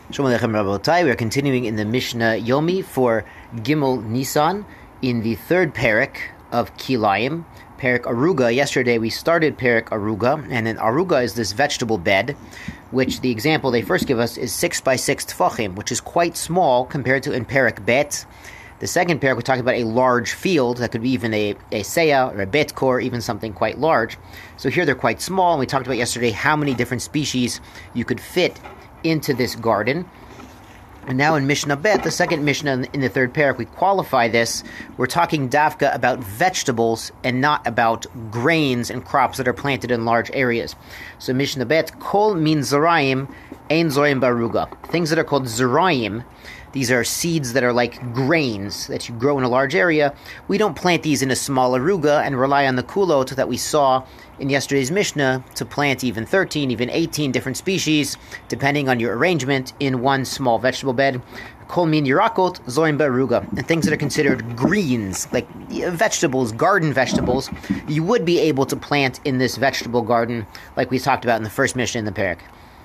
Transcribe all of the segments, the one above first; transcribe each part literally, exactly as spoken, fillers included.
Shalom Aleichem Rabotai. We are continuing in the Mishnah Yomi for Gimel Nisan in the third parak of Kilayim, Parak Aruga. Yesterday we started Parak Aruga, and then Aruga is this vegetable bed, which the example they first give us is six by six tfachim, which is quite small compared to in Parak Bet. The second parak, we're talking about a large field that could be even a, a seya or a bet core, even something quite large. So here they're quite small, and we talked about yesterday how many different species you could fit into this garden. And now in Mishnah Bet, the second Mishnah in the third parak, we qualify this. We're talking davka about vegetables and not about grains and crops that are planted in large areas. So Mishnah Bet, kol min zerayim ein zorim baruga. Things that are called zerayim, these are seeds that are like grains that you grow in a large area. We don't plant these in a small aruga and rely on the kulot that we saw in yesterday's Mishnah to plant even thirteen, even eighteen different species, depending on your arrangement, in one small vegetable bed. Kol min yirakot zorim ba'aruga. And things that are considered greens, like vegetables, garden vegetables, you would be able to plant in this vegetable garden, like we talked about in the first Mishnah in the parak.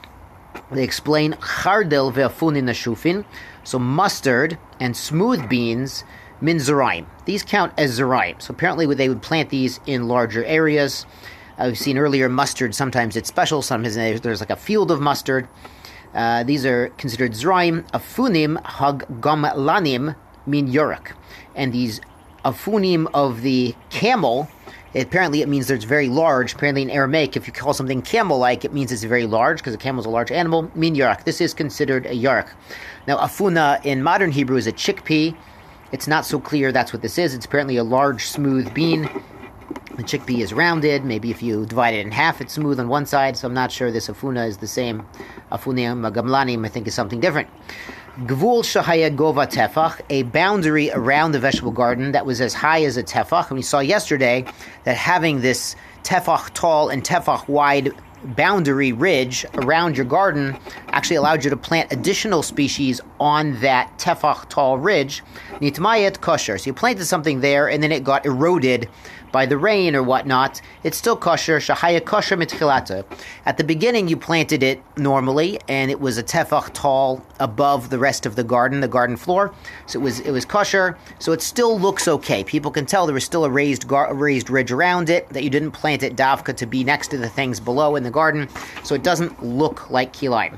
They explain chardel ve'afunin nashufin, so mustard and smooth beans, min zeraim. These count as zeraim. So apparently they would plant these in larger areas. I've seen earlier mustard, sometimes it's special, sometimes there's like a field of mustard. Uh, these are considered zeraim. Afunim hag gamlanim min yorak. And these afunim of the camel, apparently it means that it's very large. Apparently in Aramaic, if you call something camel-like, it means it's very large, because a camel is a large animal. Min yarak. This is considered a yarak. Now, afuna in modern Hebrew is a chickpea. It's not so clear that's what this is. It's apparently a large, smooth bean. The chickpea is rounded. Maybe if you divide it in half, it's smooth on one side. So I'm not sure this afuna is the same. Afunim, gamlanim, I think is something different. Gvul shahaya gova tefach, a boundary around the vegetable garden that was as high as a tefach. And we saw yesterday that having this tefach tall and tefach wide boundary ridge around your garden actually allowed you to plant additional species on that tefach tall ridge. Nitmayet kosher. So you planted something there and then it got eroded by the rain or whatnot. It's still kosher. Shahaya kosher mitchilata. At the beginning you planted it normally and it was a tefach tall above the rest of the garden, the garden floor. So it was it was kosher. So it still looks okay. People can tell there was still a raised gar- raised ridge around it, that you didn't plant it davka to be next to the things below in the garden. So it doesn't look like kilayim.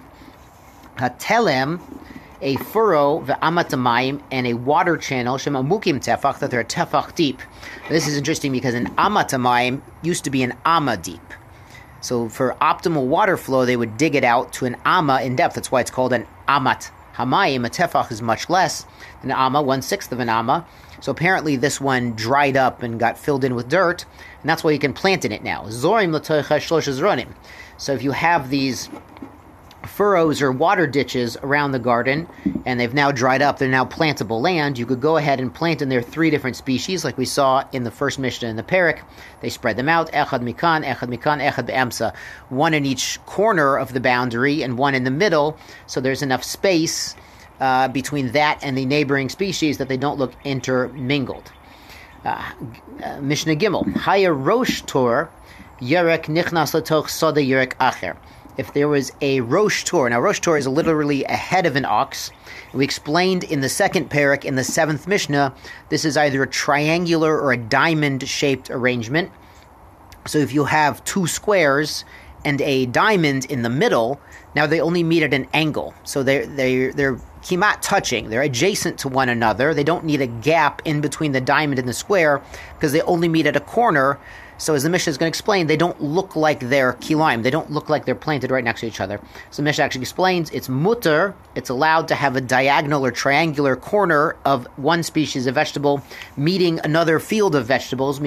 Hatelem, a furrow, ve'amatamayim, and a water channel, shema mukim tefach, that they're a tefach deep. This is interesting because an amatamayim used to be an amma deep. So for optimal water flow, they would dig it out to an amma in depth. That's why it's called an amat hamayim. A tefach is much less than an amma, one-sixth of an amma. So apparently this one dried up and got filled in with dirt, and that's why you can plant in it now. Zorim l'toicha shlosh zronim. So if you have these furrows or water ditches around the garden, and they've now dried up, they're now plantable land, you could go ahead and plant in there three different species, like we saw in the first Mishnah in the parak. They spread them out, echad mikan, echad mikan, echad be'emsa, one in each corner of the boundary and one in the middle, so there's enough space uh, between that and the neighboring species that they don't look intermingled. Uh, uh, Mishnah Gimel, Haya Rosh Tor, Yerek Nichnas Latoch Soda Yerek Acher. If there was a Rosh Tor, now Rosh Tor is literally a head of an ox. We explained in the second parak, in the seventh Mishnah, this is either a triangular or a diamond-shaped arrangement. So if you have two squares and a diamond in the middle, now they only meet at an angle. So they're, they're, they're kimat touching. They're adjacent to one another. They don't need a gap in between the diamond and the square because they only meet at a corner. So as the Mishnah is going to explain, they don't look like they're kilayim. They don't look like they're planted right next to each other. So the Mishnah actually explains it's mutter. It's allowed to have a diagonal or triangular corner of one species of vegetable meeting another field of vegetables.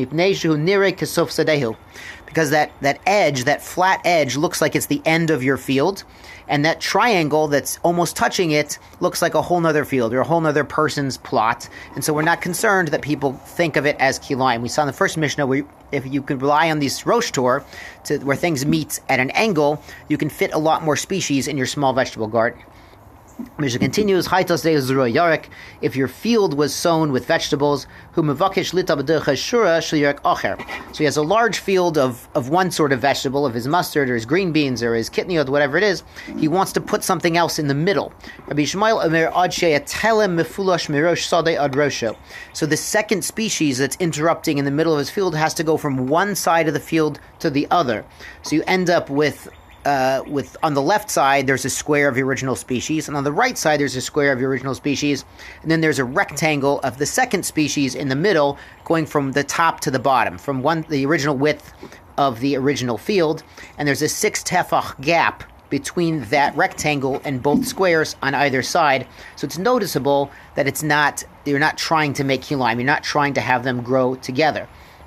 Because that, that edge, that flat edge, looks like it's the end of your field. And that triangle that's almost touching it looks like a whole nother field or a whole nother person's plot. And so we're not concerned that people think of it as kilayim. We saw in the first Mishnah where if you can rely on these Rosh Tor, to where things meet at an angle, you can fit a lot more species in your small vegetable garden. Mishnah continues, if your field was sown with vegetables, so he has a large field of, of one sort of vegetable, of his mustard or his green beans or his kitniot, whatever it is, he wants to put something else in the middle. So the second species that's interrupting in the middle of his field has to go from one side of the field to the other. So you end up with Uh, with on the left side there's a square of the original species, and on the right side there's a square of the original species, and then there's a rectangle of the second species in the middle, going from the top to the bottom, from one the original width of the original field, and there's a six tefach gap between that rectangle and both squares on either side. So it's noticeable that it's not you're not trying to make kilaim, you're not trying to have them grow together.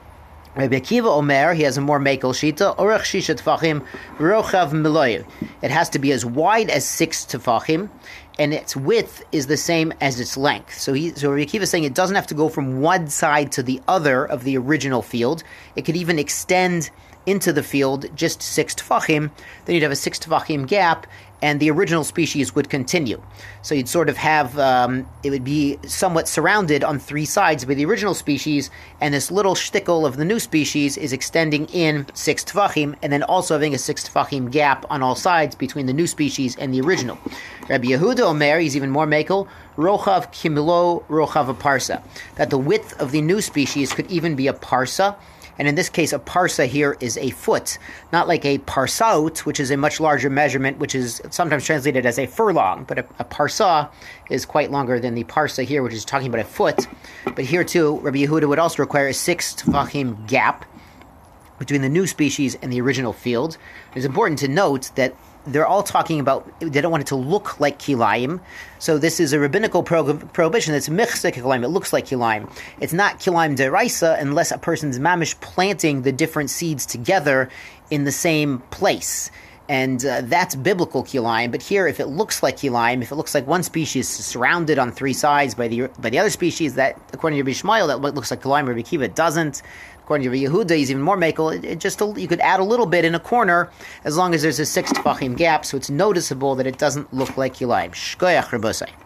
Rabbi Akiva Omer, he has a more makel shita, orech shisha tefachim, rochav miloyev. It has to be as wide as six tefachim, and its width is the same as its length. So he, so Rabbi Akiva is saying it doesn't have to go from one side to the other of the original field. It could even extend into the field just six tefachim. Then you'd have a six tefachim gap, and the original species would continue. So you'd sort of have, um, it would be somewhat surrounded on three sides by the original species, and this little shtickle of the new species is extending in six tefachim, and then also having a six tefachim gap on all sides between the new species and the original. Rabbi Yehuda Omer, he's even more makel, rochav kimilo rochav a parsa, that the width of the new species could even be a parsa. And in this case, a parsa here is a foot, not like a parsaut, which is a much larger measurement, which is sometimes translated as a furlong. But a, a parsa is quite longer than the parsa here, which is talking about a foot. But here too, Rabbi Yehuda would also require a six tefachim gap between the new species and the original field. It's important to note that they're all talking about, they don't want it to look like kilayim. So this is a rabbinical pro- prohibition that's michsek kilayim. It looks like kilayim. It's not kilayim deraisa unless a person's mamish planting the different seeds together in the same place. And uh, that's biblical kilayim. But here, if it looks like kilayim, if it looks like one species is surrounded on three sides by the by the other species, that, according to Rabbi Shmuel, that looks like kilayim. Rabbi Akiva, it doesn't. According to Rabbi Yehuda, he's even more makel. It, it just you could add a little bit in a corner as long as there's a six tefachim gap, so it's noticeable that it doesn't look like kilayim. Shkoyach Rabosai.